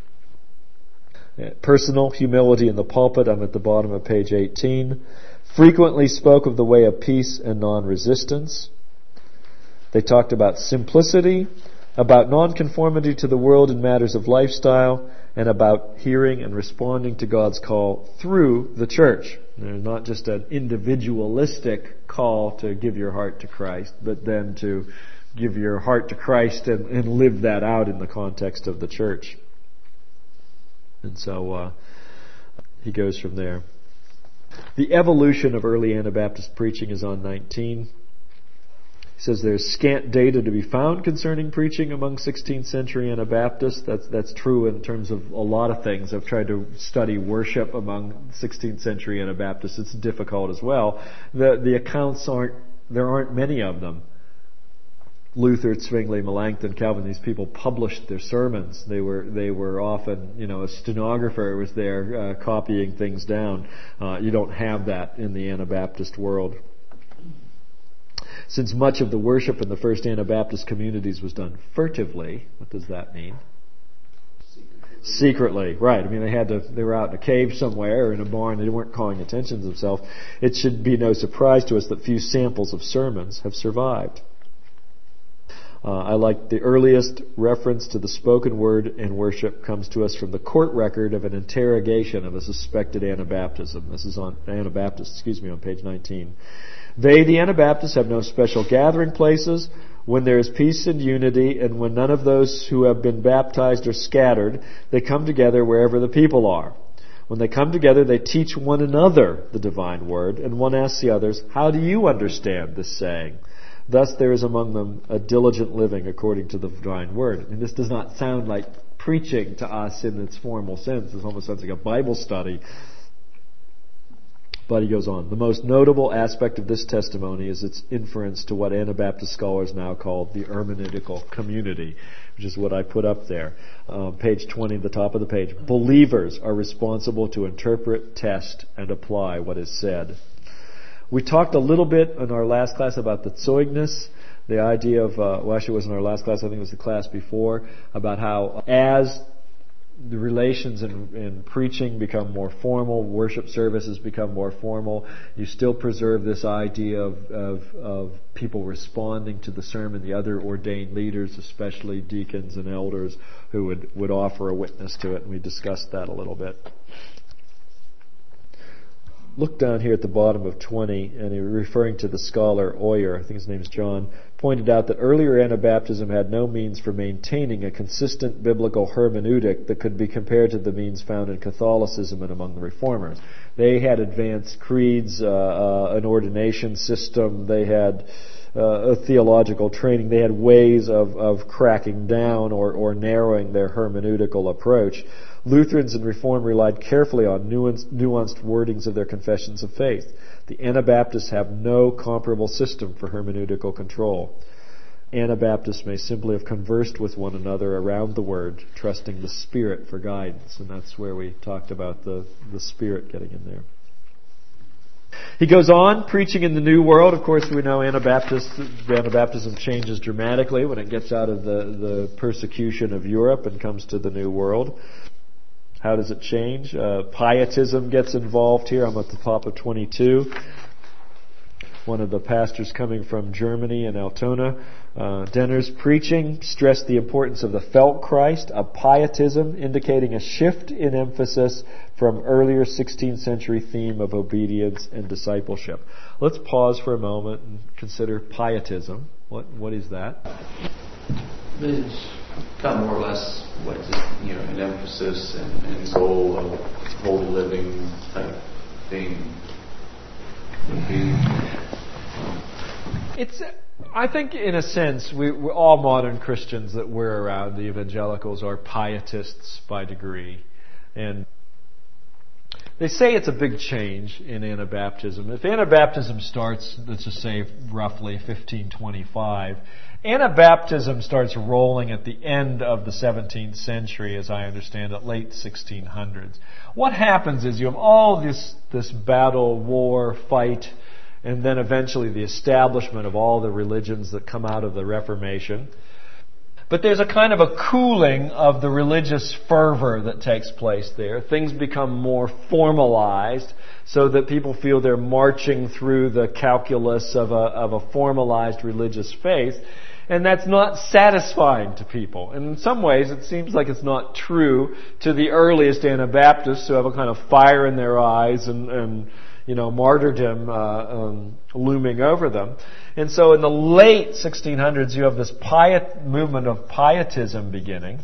Personal humility in the pulpit, I'm at the bottom of page 18. Frequently spoke of the way of peace and non-resistance. They talked about simplicity, about non-conformity to the world in matters of lifestyle, and about hearing and responding to God's call through the church. There's not just an individualistic call to give your heart to Christ, but then to give your heart to Christ and live that out in the context of the church. And so he goes from there. The evolution of early Anabaptist preaching is on 19. He says there's scant data to be found concerning preaching among 16th century Anabaptists. That's true in terms of a lot of things. I've tried to study worship among 16th century Anabaptists. It's difficult as well. The accounts there aren't many of them. Luther, Zwingli, Melanchthon, Calvin, these people published their sermons. They were often, a stenographer was there copying things down. You don't have that in the Anabaptist world. Since much of the worship in the first Anabaptist communities was done furtively, what does that mean? Secretly, right. I mean, they were out in a cave somewhere or in a barn. They weren't calling attention to themselves. It should be no surprise to us that few samples of sermons have survived. I like the earliest reference to the spoken word in worship comes to us from the court record of an interrogation of a suspected Anabaptism. This is on page 19. They, the Anabaptists, have no special gathering places. When there is peace and unity, and when none of those who have been baptized are scattered, they come together wherever the people are. When they come together, they teach one another the divine word, and one asks the others, "How do you understand this saying?" Thus there is among them a diligent living according to the divine word. And this does not sound like preaching to us in its formal sense. It almost sounds like a Bible study. But he goes on. The most notable aspect of this testimony is its inference to what Anabaptist scholars now call the hermeneutical community, which is what I put up there. Page 20, the top of the page. Believers are responsible to interpret, test, and apply what is said. We talked a little bit in our last class about the Zeugnis, the idea of, actually it wasn't our last class, I think it was the class before, about how as the relations in preaching become more formal, worship services become more formal, you still preserve this idea of people responding to the sermon, the other ordained leaders, especially deacons and elders, who would offer a witness to it, and we discussed that a little bit. Look down here at the bottom of 20, and referring to the scholar Oyer, I think his name is John, pointed out that earlier Anabaptism had no means for maintaining a consistent biblical hermeneutic that could be compared to the means found in Catholicism and among the Reformers. They had advanced creeds, an ordination system, they had a theological training, they had ways of cracking down or narrowing their hermeneutical approach. Lutherans and Reform relied carefully on nuanced wordings of their confessions of faith. The Anabaptists have no comparable system for hermeneutical control. Anabaptists may simply have conversed with one another around the Word, trusting the Spirit for guidance. And that's where we talked about the Spirit getting in there. He goes on, preaching in the New World. Of course, we know Anabaptism changes dramatically when it gets out of the persecution of Europe and comes to the New World. How does it change? Pietism gets involved here. I'm at the top of 22. One of the pastors coming from Germany in Altona, Denner's preaching stressed the importance of the felt Christ, of pietism, indicating a shift in emphasis from earlier 16th century theme of obedience and discipleship. Let's pause for a moment and consider pietism. What is that? It's kind of more or less what an emphasis and goal of holy living type thing would be. I think in a sense, we're all modern Christians that we're around, the evangelicals, are pietists by degree. And They say it's a big change in Anabaptism. If Anabaptism starts, let's just say roughly 1525, Anabaptism starts rolling at the end of the 17th century, as I understand it, late 1600s. What happens is you have all this battle, war, fight, and then eventually the establishment of all the religions that come out of the Reformation. But there's a kind of a cooling of the religious fervor that takes place there. Things become more formalized so that people feel they're marching through the calculus of a formalized religious faith. And that's not satisfying to people. And in some ways it seems like it's not true to the earliest Anabaptists who have a kind of fire in their eyes and martyrdom looming over them. And so in the late 1600s, you have this movement of pietism beginning.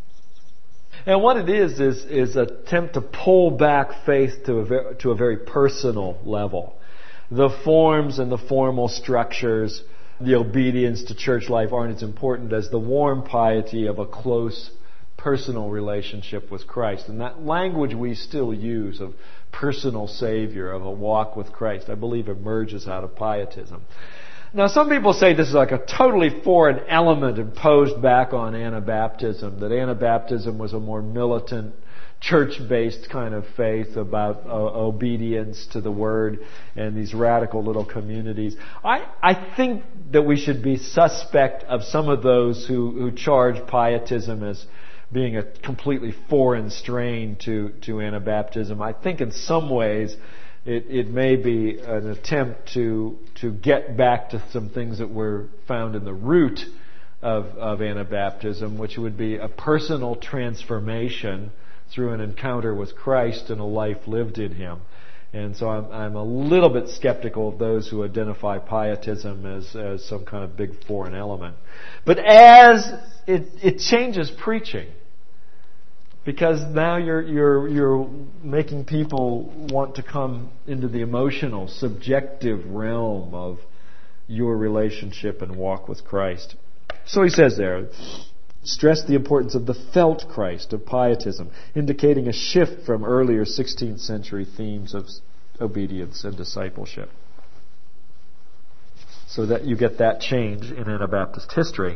And what it is an attempt to pull back faith to a very personal level. The forms and the formal structures, the obedience to church life aren't as important as the warm piety of a close personal relationship with Christ. And that language we still use of personal Savior, of a walk with Christ, I believe emerges out of pietism. Now, some people say this is like a totally foreign element imposed back on Anabaptism, that Anabaptism was a more militant, church-based kind of faith about obedience to the Word and these radical little communities. I think that we should be suspect of some of those who charge pietism as being a completely foreign strain to Anabaptism. I think in some ways it may be an attempt to get back to some things that were found in the root of Anabaptism, which would be a personal transformation through an encounter with Christ and a life lived in Him. And so I'm a little bit skeptical of those who identify pietism as some kind of big foreign element. But as it changes preaching, because now you're making people want to come into the emotional, subjective realm of your relationship and walk with Christ. So he says there, stress the importance of the felt Christ of pietism, indicating a shift from earlier 16th century themes of obedience and discipleship. So that you get that change in Anabaptist history.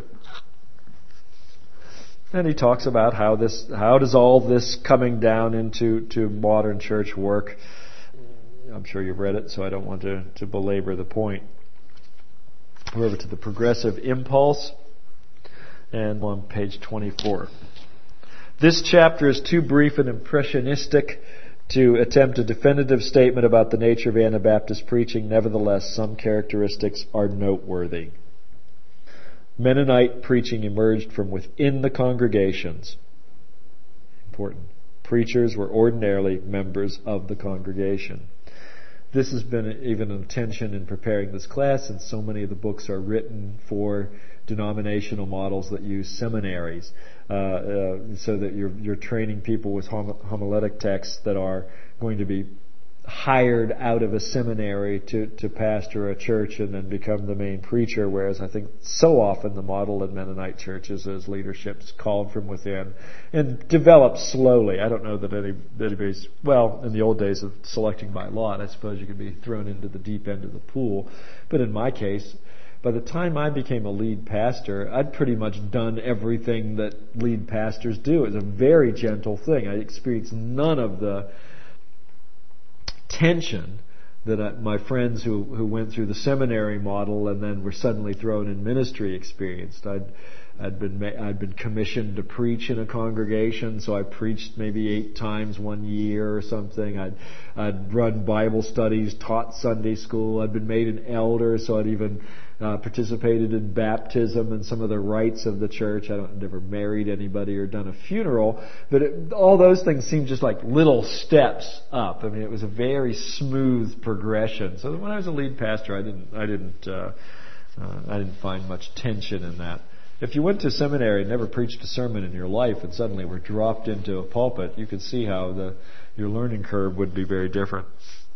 And he talks about how does all this coming down into modern church work. I'm sure you've read it, so I don't want to belabor the point. We're over to the progressive impulse, and on page 24. This chapter is too brief and impressionistic to attempt a definitive statement about the nature of Anabaptist preaching. Nevertheless, some characteristics are noteworthy. Mennonite preaching emerged from within the congregations. Important. Preachers were ordinarily members of the congregation. This has been even an attention in preparing this class, and so many of the books are written for denominational models that use seminaries, so that you're training people with homiletic texts that are going to be hired out of a seminary to pastor a church and then become the main preacher, whereas I think so often the model in Mennonite churches is leadership's called from within and developed slowly. I don't know that anybody's, well, in the old days of selecting by lot, I suppose you could be thrown into the deep end of the pool. But in my case, by the time I became a lead pastor, I'd pretty much done everything that lead pastors do. It's a very gentle thing. I experienced none of the tension that my friends who went through the seminary model and then were suddenly thrown in ministry experienced. I'd been commissioned to preach in a congregation, so I preached maybe 8 times one year or something. I'd run Bible studies, taught Sunday school. I'd been made an elder, so I'd even participated in baptism and some of the rites of the church. I'd never married anybody or done a funeral, but all those things seemed just like little steps up. I mean, it was a very smooth progression. So when I was a lead pastor, I didn't find much tension in that. If you went to seminary and never preached a sermon in your life and suddenly were dropped into a pulpit, you could see how your learning curve would be very different.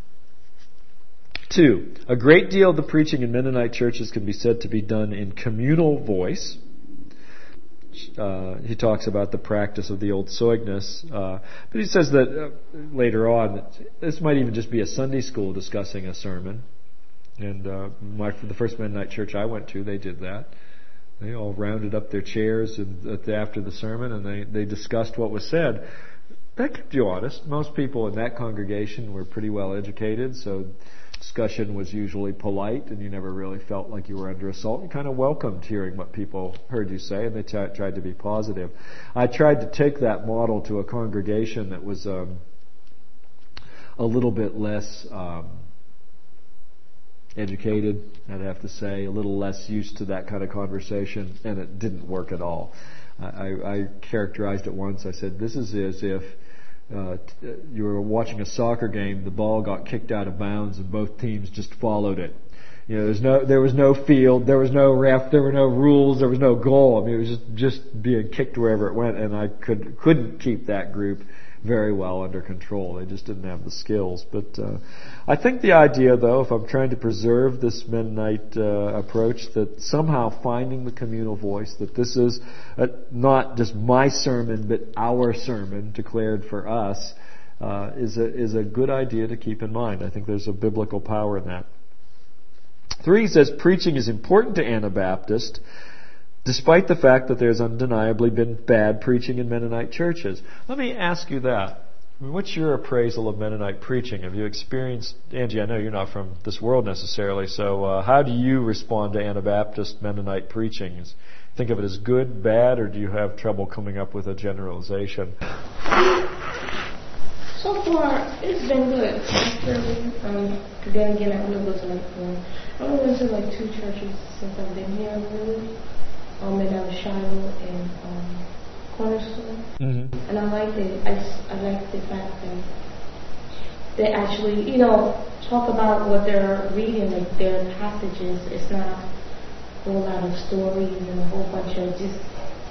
2, a great deal of the preaching in Mennonite churches can be said to be done in communal voice. he talks about the practice of the old Zeugnis, but he says that later on, this might even just be a Sunday school discussing a sermon. And the first Mennonite church I went to, they did that. They all rounded up their chairs after the sermon, and they discussed what was said. That kept you honest. Most people in that congregation were pretty well educated, so discussion was usually polite, and you never really felt like you were under assault. You kind of welcomed hearing what people heard you say, and they tried to be positive. I tried to take that model to a congregation that was a little bit less educated, I'd have to say, a little less used to that kind of conversation, and it didn't work at all. I characterized it once. I said, this is as if you were watching a soccer game, the ball got kicked out of bounds, and both teams just followed it. There was no field, there was no ref, there were no rules, there was no goal. I mean, it was just being kicked wherever it went, and I couldn't keep that group very well under control. They just didn't have the skills. But I think the idea, though, if I'm trying to preserve this Mennonite approach, that somehow finding the communal voice, that this is not just my sermon, but our sermon declared for us, is a good idea to keep in mind. I think there's a biblical power in that. 3 says preaching is important to Anabaptists, despite the fact that there's undeniably been bad preaching in Mennonite churches. Let me ask you that. I mean, what's your appraisal of Mennonite preaching? Have you experienced, Angie, I know you're not from this world necessarily, so how do you respond to Anabaptist Mennonite preaching? Think of it as good, bad, or do you have trouble coming up with a generalization? So far, it's been good. Then again, I only go to I only went to 2 churches since I've been here, really. And Shiloh and Cornerstone. Mm-hmm. And I liked it. I liked the fact that they actually, talk about what they're reading, like their passages. It's not a whole lot of stories and a whole bunch of just,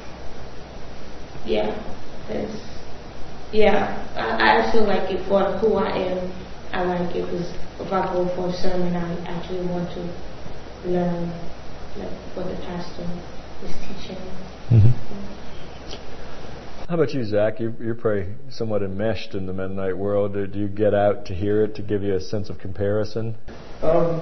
I actually like it for who I am. I like it because if I go for a sermon, I actually want to learn what the pastor is teaching. Mm-hmm. How about you, Zach? You're probably somewhat enmeshed in the Mennonite world. Do you get out to hear it to give you a sense of comparison? Okay.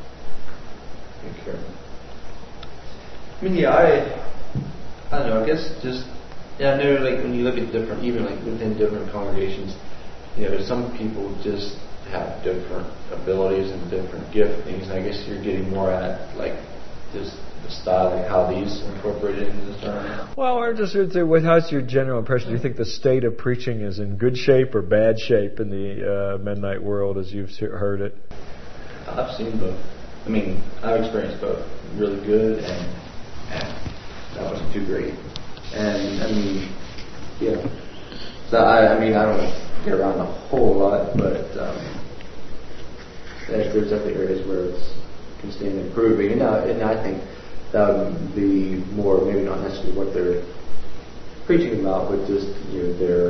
I mean, I don't know. I guess just I know when you look at different, even within different congregations, some people just have different abilities and different giftings. And I guess you're getting more at just the style, how these incorporated into the sermon. Well, I'm just how's your general impression? Do you think the state of preaching is in good shape or bad shape in the Mennonite world as you've heard it? I've seen both. I mean, I've experienced both. Really good and that wasn't too great. And I mean, So I don't get around a whole lot, but there's definitely areas where it can stand improving. And I think that would be more, maybe not necessarily what they're preaching about, but just their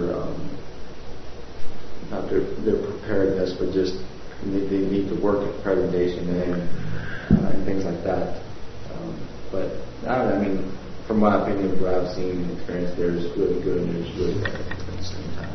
not their preparedness, but just they need to work at presentation and things like that. But I don't know. I mean, from my opinion, what I've seen and experienced, there's really good and there's really bad at the same time.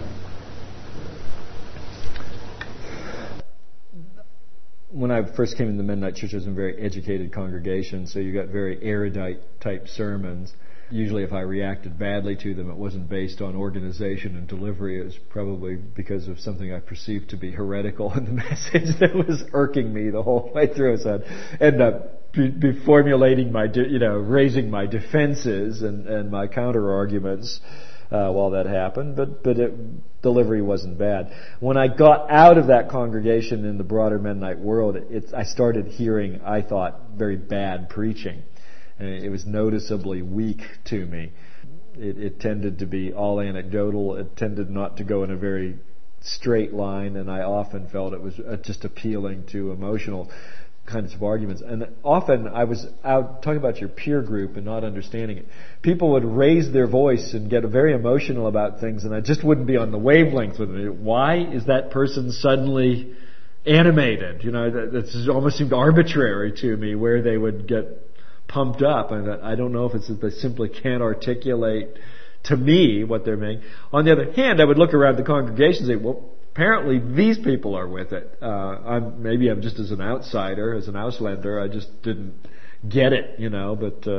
When I first came into the Mennonite church, I was in a very educated congregation, so you got very erudite type sermons. Usually if I reacted badly to them, it wasn't based on organization and delivery. It was probably because of something I perceived to be heretical in the message that was irking me the whole way through. So I'd end up be formulating raising my defenses and my counter arguments while that happened, but delivery wasn't bad. When I got out of that congregation in the broader Mennonite world, I started hearing, I thought, very bad preaching. And it was noticeably weak to me. It tended to be all anecdotal. It tended not to go in a very straight line, and I often felt it was just appealing to emotional kinds of arguments. And often I was out talking about your peer group and not understanding it. People would raise their voice and get very emotional about things, and I just wouldn't be on the wavelength with them. Why is that person suddenly animated? That almost seemed arbitrary to me, where they would get pumped up. I don't know if it's that they simply can't articulate to me what they're meaning. On the other hand, I would look around the congregation and say, well, apparently these people are with it. Maybe I'm just as an outsider, as an Auslander, I just didn't get it, but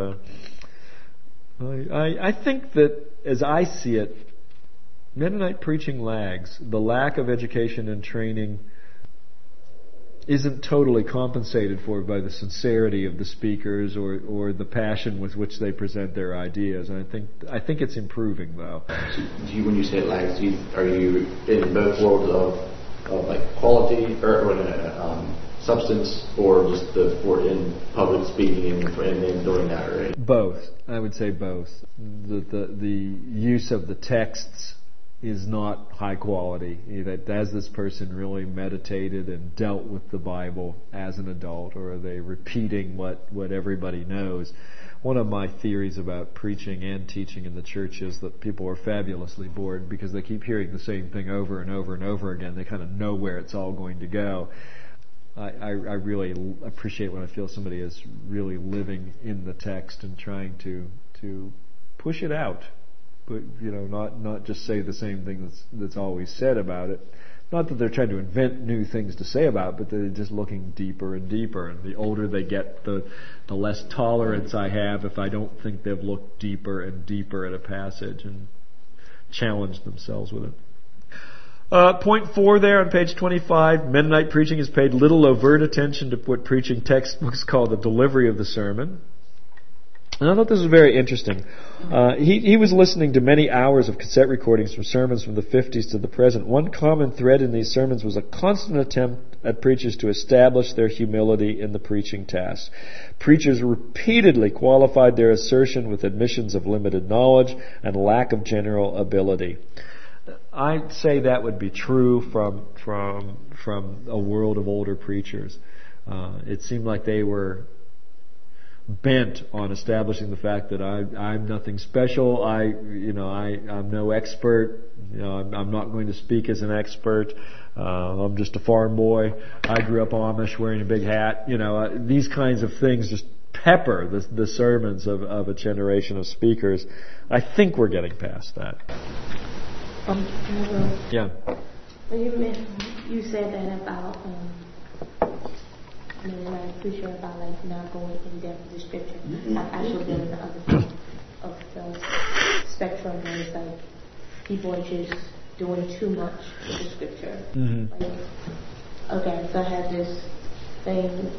I think that as I see it, Mennonite preaching lags. The lack of education and training isn't totally compensated for by the sincerity of the speakers or the passion with which they present their ideas. And I think it's improving, though. So when you say it lags, are you in both worlds of like quality or substance, or just in public speaking and then doing that already? Both. I would say both. The use of the texts is not high quality. Has this person really meditated and dealt with the Bible as an adult, or are they repeating what everybody knows? One of my theories about preaching and teaching in the church is that people are fabulously bored because they keep hearing the same thing over and over and over again. They kind of know where it's all going to go. I really appreciate when I feel somebody is really living in the text and trying to push it out. But not just say the same thing that's always said about it. Not that they're trying to invent new things to say about it, but they're just looking deeper and deeper. And the older they get, the less tolerance I have if I don't think they've looked deeper and deeper at a passage and challenged themselves with it. Point 4 there on page 25, Mennonite preaching has paid little overt attention to what preaching textbooks call the delivery of the sermon. And I thought this was very interesting. He was listening to many hours of cassette recordings from sermons from the 50s to the present. One common thread in these sermons was a constant attempt at preachers to establish their humility in the preaching task. Preachers repeatedly qualified their assertion with admissions of limited knowledge and lack of general ability. I'd say that would be true from a world of older preachers. It seemed like they were bent on establishing the fact that I'm nothing special. I'm no expert. I'm not going to speak as an expert. I'm just a farm boy. I grew up Amish, wearing a big hat. These kinds of things just pepper the sermons of a generation of speakers. I think we're getting past that. Yeah. You said that about. And I appreciate about not going in depth with the scripture. I've actually been on the other side of the spectrum where it's like people are just doing too much with the scripture. Mm-hmm. So I had this thing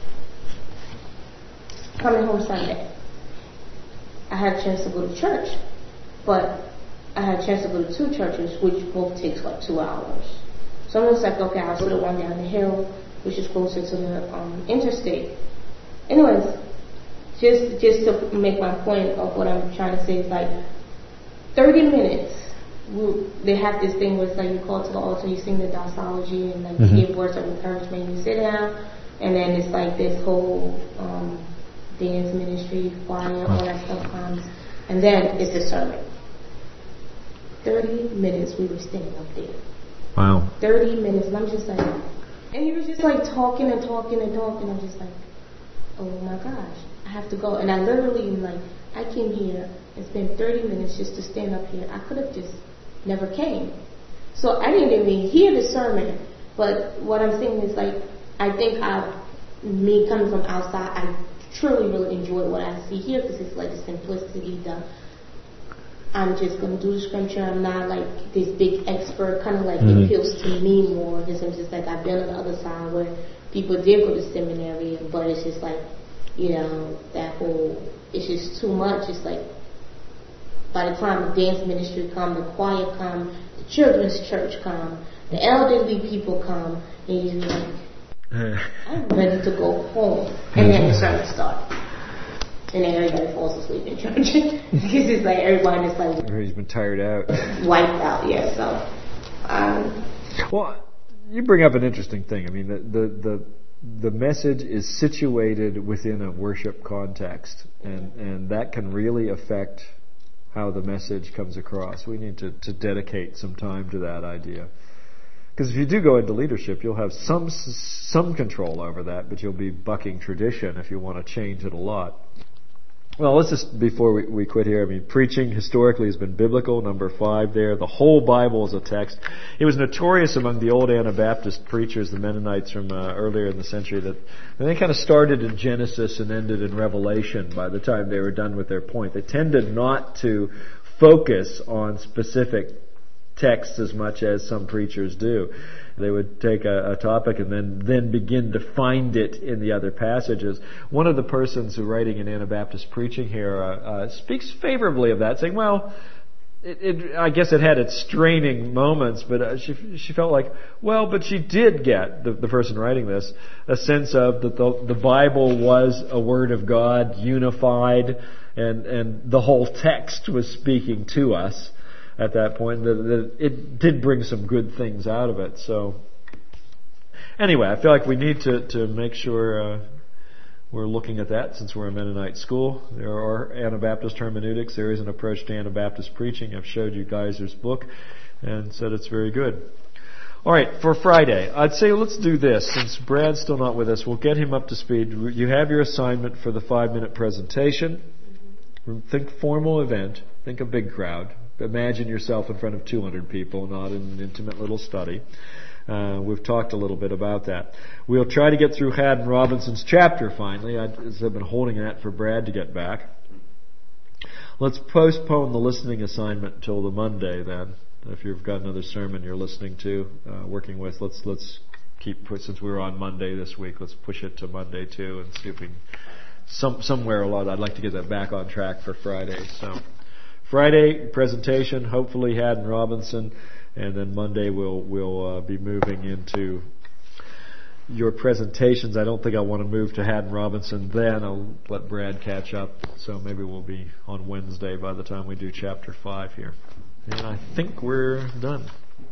coming home Sunday. I had a chance to go to church, but I had a chance to go to 2 churches, which both takes 2 hours. So I was like, okay, I'll go to one down the hill, which is closer to the interstate. Anyways, just to make my point of what I'm trying to say is 30 minutes. They have this thing where it's you call to the altar, you sing the doxology, and mm-hmm. you give words of encouragement, you sit down, and then it's this whole dance ministry, choir, all that stuff comes, and then it's a sermon. 30 minutes we were standing up there. Wow. 30 minutes, and I'm just and he was just talking and talking and talking. I'm just oh my gosh, I have to go. And I literally I came here and spent 30 minutes just to stand up here. I could have just never came. So I didn't even hear the sermon. But what I'm saying is I think me coming from outside, I truly really enjoy what I see here because it's the simplicity, I'm just going to do the scripture. I'm not this big expert. Kind of mm-hmm. It appeals to me more because I'm just I've been on the other side where people did go to seminary, but it's just that whole, it's just too much. It's by the time the dance ministry come, the choir come, the children's church come, the elderly people come, and you're just I'm ready to go home. And then the sermon starts. And then everybody falls asleep in church. Because it's everybody is everybody's been tired out. Wiped out, yeah. So, well, you bring up an interesting thing. I mean, the message is situated within a worship context, and that can really affect how the message comes across. We need to dedicate some time to that idea. Because if you do go into leadership, you'll have some control over that, but you'll be bucking tradition if you want to change it a lot. Well, let's just, before we quit here, preaching historically has been biblical, number 5 there. The whole Bible is a text. It was notorious among the old Anabaptist preachers, the Mennonites from earlier in the century, that they kind of started in Genesis and ended in Revelation by the time they were done with their point. They tended not to focus on specific texts as much as some preachers do. They would take a topic and then begin to find it in the other passages. One of the persons who writing in Anabaptist preaching here speaks favorably of that, saying, well, I guess it had its straining moments, but she felt like, well, but she did get, the person writing this, a sense of that the Bible was a Word of God, unified, and the whole text was speaking to us at that point, that it did bring some good things out of it. So, anyway, I feel like we need to make sure we're looking at that since we're a Mennonite school. There are Anabaptist hermeneutics. There is an approach to Anabaptist preaching. I've showed you Geiser's book and said it's very good. All right, for Friday, I'd say let's do this. Since Brad's still not with us, we'll get him up to speed. You have your assignment for the 5-minute presentation. Think formal event. Think a big crowd. Imagine yourself in front of 200 people, not an intimate little study. We've talked a little bit about that. We'll try to get through Haddon Robinson's chapter finally. I've been holding that for Brad to get back. Let's postpone the listening assignment until the Monday then. If you've got another sermon you're listening to, working with, let's keep, since we were on Monday this week, let's push it to Monday too and see if we can, somewhere along, I'd like to get that back on track for Friday. So Friday presentation, hopefully Haddon Robinson, and then Monday we'll be moving into your presentations. I don't think I want to move to Haddon Robinson then. I'll let Brad catch up. So maybe we'll be on Wednesday by the time we do chapter 5 here. And I think we're done.